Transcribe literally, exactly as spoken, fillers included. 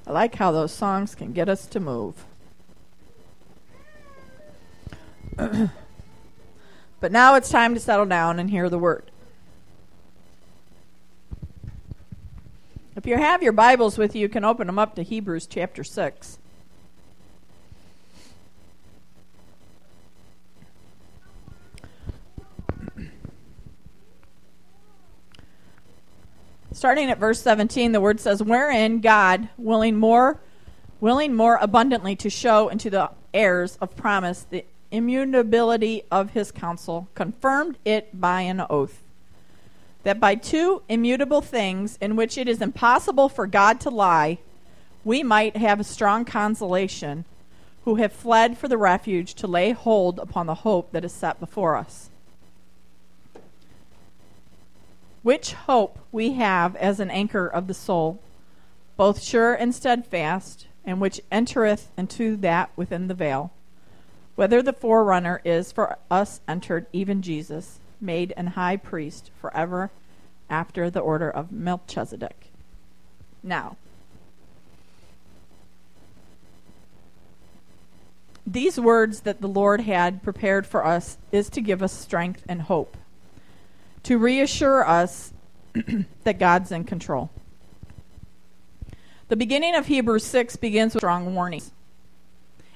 I like how those songs can get us to move. But now it's time to settle down and hear the word. If you have your Bibles with you, you can open them up to Hebrews chapter six. Starting at verse seventeen, the word says, "Wherein God, willing more, willing more abundantly to show unto the heirs of promise the immutability of his counsel, confirmed it by an oath, that by two immutable things in which it is impossible for God to lie, we might have a strong consolation, who have fled for the refuge to lay hold upon the hope that is set before us. Which hope we have as an anchor of the soul, both sure and steadfast, and which entereth into that within the veil, whether the forerunner is for us entered, even Jesus, made an high priest forever after the order of Melchizedek." Now, these words that the Lord had prepared for us is to give us strength and hope, to reassure us that God's in control. The beginning of Hebrews six begins with strong warnings.